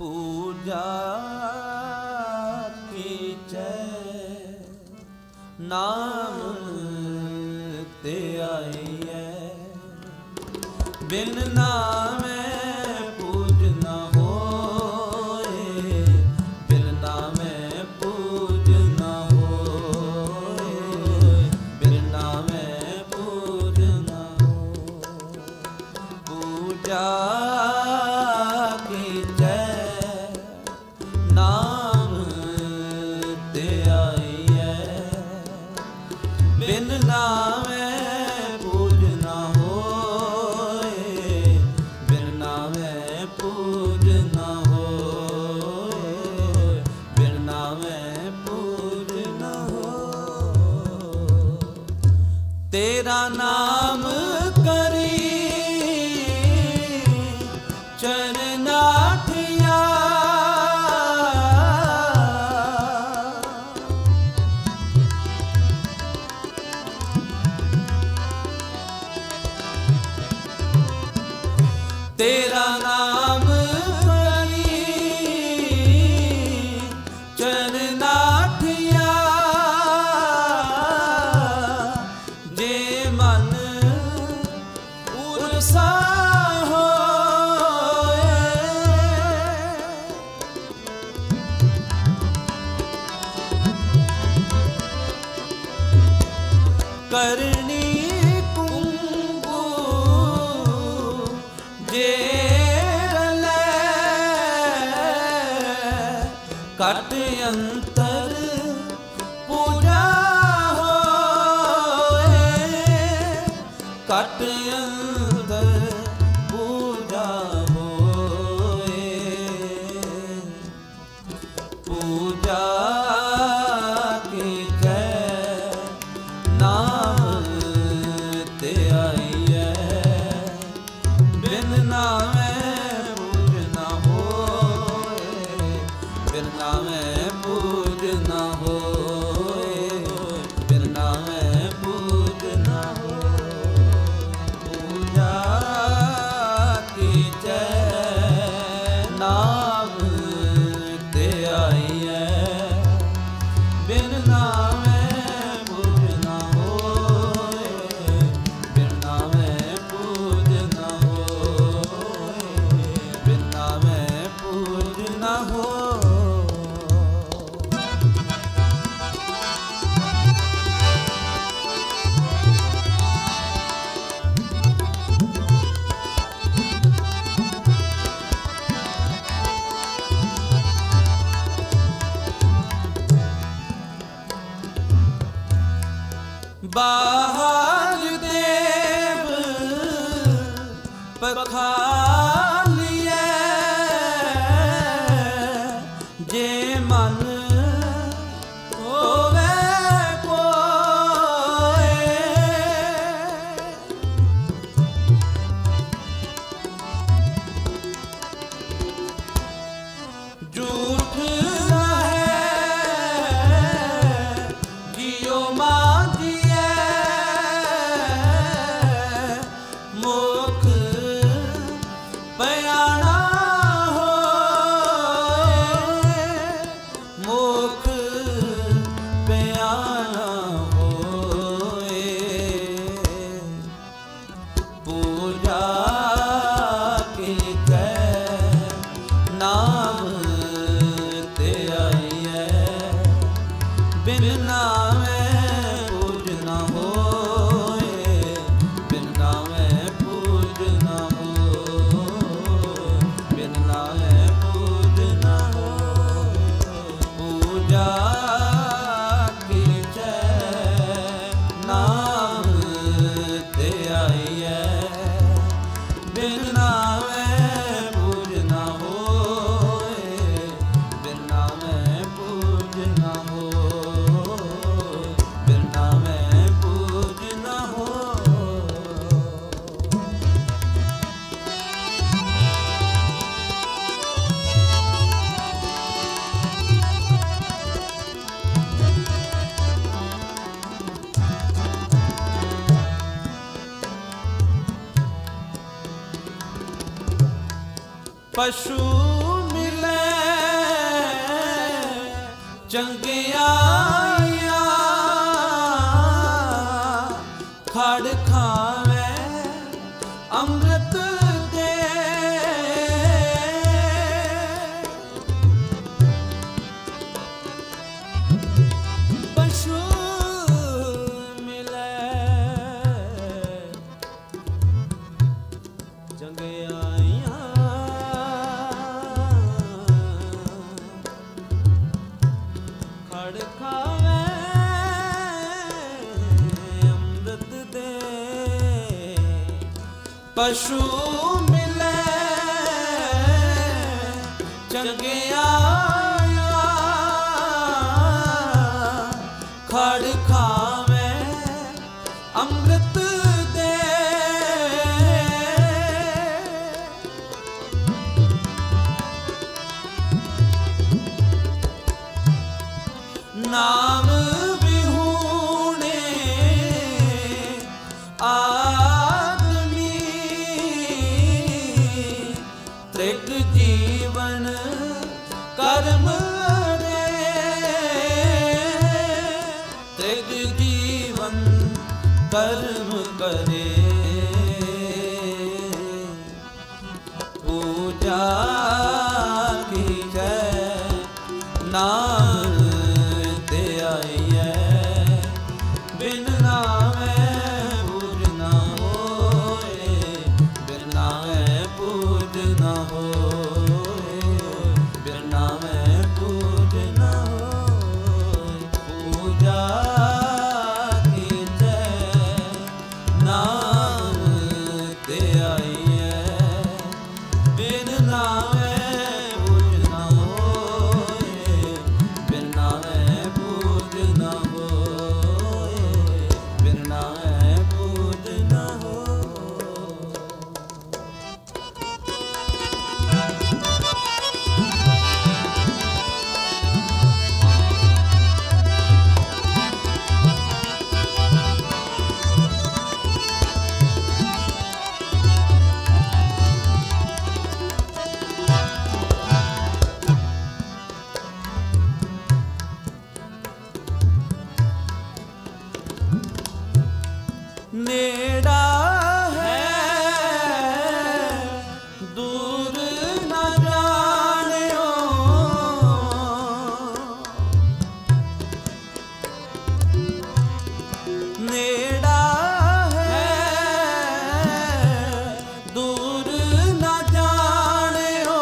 पूजा कीचै नाम ते आईए, बिन नामे पूज न होए, बिन नामे पूज न होए, बिन नामे पूज न होए। पूजा कीचै नाम ते आईए, बिन नामे पूज न होए, बिन नामे पूज न होए, बिन नामे पूज न होए। तेरा नाम करी चरनाठिया, तेरा नाम करी चरनाठिया, जे मन उरसा होए, करनी कुंभु जे रलै, कट अंतर पूजा होए, कट अंतर पूजा होए। पूजा कीचै नाम ते आईए, बिन नामे पूज न होए, बिन नामे पूज न होए, बिन नामे पूज न होए। पूजा कीचै नाम ते आईए, बिन नामे पूज न होए, बिन नामे पूज न होए, बिन नामे पूज न होए। बाहर देव पखालिए, जे मन होवे कोय, झूठ रहे जियो माजिए, मुख बयाना होए, मुख बयाना होए। पूजा कीचै नाम ते आईए, बिन नामे पूज न होए, बिन नामे पूज न होए, बिन नामे पूज न होए। पूजा कीचै नाम ते आईए, बिन नामे पूज न होए, बिन नामे पूज न होए, बिन नामे पूज न होए। पशु मिले ਚੰਗਿਆਈਆਂ ਖੜ ਖਾਵੇ ਅੰਮ੍ਰਿਤ ਦੇ ਪਸ਼ੂ ਮਿਲੇ ਚੰਗਿਆਈਆਂ ਖੜ ਖਾਵੇ ਅੰਮ੍ਰਿਤ ਦੇ ਪਸ਼ੂ ਮਿਲੇ ਚੰਗਿਆਈਆਂ ਖੜ ਖਾਵੇ ਅੰਮ੍ਰਿਤ ਦੇ ਨਾਮ ਵਿਹੂਣੇ ਆਦਮੀ ਤ੍ਰਿਗ ਜੀਵਨ ਕਰਮ ਰੇ ਤ੍ਰਿਗ ਜੀਵਨ ਕਰਮ ਕਰੇ ਪੂਜਾ ਕੀਜੈ ਨਾਮ ਤੇ ਆਈਐ ਬਿਨ ਨਾਮੈ ਪੂਜ ਨਾ ਹੋਏ ਬਿਨ ਨਾਮੈ ਪੂਜ ਨਾ ਹੋਏ ਬਿਨ ਨਾਮੈ ਪੂਜ ਨਾ ਹੋਏ ਪੂਜਾ ਕੀਜੈ ਨਾਮ ਤੇ ਆਈਐ ਬਿਨ ਨਾਮੈ ਪੂਜ ਨਾ ਹੋਏ ਬਿਨ ਨਾਮੈ ਪੂਜ ਨਾ ਹੋਏ ਬਿਨ ਨਾਮੈ ਪੂਜ ਨਾ ਹੋਏ ਨੇੜਾ ਹੈ ਦੂਰ ਨਾ ਜਾਣਿਓ ਨੇੜਾ ਹੈ ਦੂਰ ਨਾ ਜਾਣਿਓ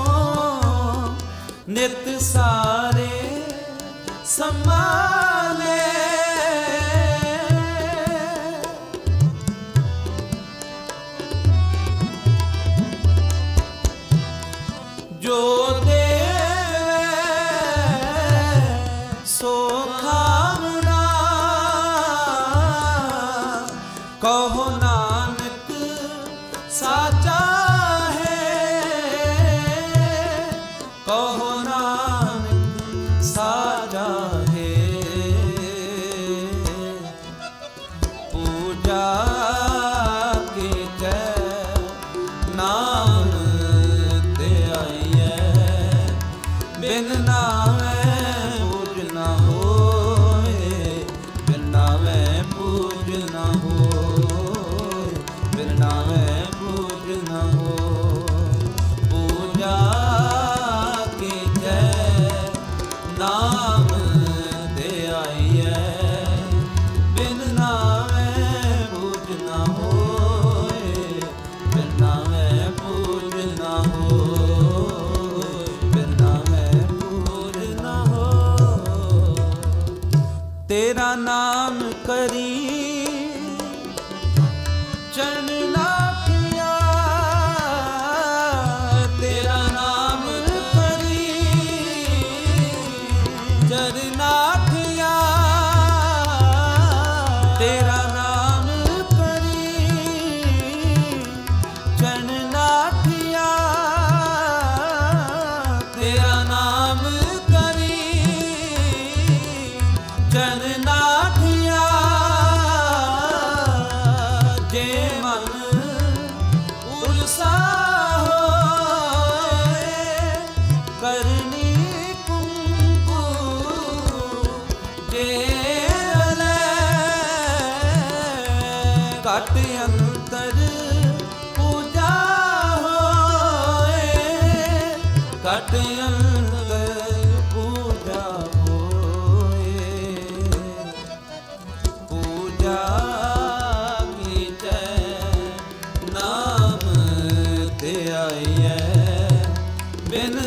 ਨਿਤ ਸਾਰੇ ਸੰਭਾਲੇ ਜੋ ਦੇਵੇ ਸੋ ਖਾਵਣਾ ਕਹੋ ਨਾਨਕ ਸਾਚਾ ਹੈ ਕਹੋ ਨਾਨਕ ਸਾਚਾ ਹੈ ਪੂਜਾ ਕੀਜੈ ਨਾਮ ਤੇ ਆਈਐ ਬਿਨ ਨਾਮੈ ਪੂਜ ਨਾ ਹੋਏ ਬਿਨ ਨਾਮੈ ਪੂਜ ਨਾ ਹੋਏ ਬਿਨ ਨਾਮੈ ਪੂਜ ਨਾ ਹੋਏ ਪੂਜਾ ਕੀਜੈ ਨਾਮ ਤੇ ਆਈਐ ਬਿਨ ਨਾਮੈ ਪੂਜ ਨਾ ਹੋਏ ਬਿਨ ਨਾਮੈ ਪੂਜ ਨਾ ਹੋਏ ਬਿਨ ਨਾਮੈ ਪੂਜ ਨਾ ਹੋਏ ਤੇਰਾ ਨਾਮ ਕਰੀ ਚਰਨ ਲਾਖਿਆ ਤੇਰਾ ਨਾਮ ਕਰੀ ਚਰਨ ਲਾਖਿਆ ਤੇਰਾ ਨਾਮ ਕਰੀ ਚਰਨ ਲਾਖਿਆ ਤੇਰਾ ਨਾਮ ਕਰੀ ਚਰਨ ਲਾਖਿਆ घट अंतर पूजा होए, घट अंतर पूजा होए, पूजा कीजै नाम ध्याइयै बिन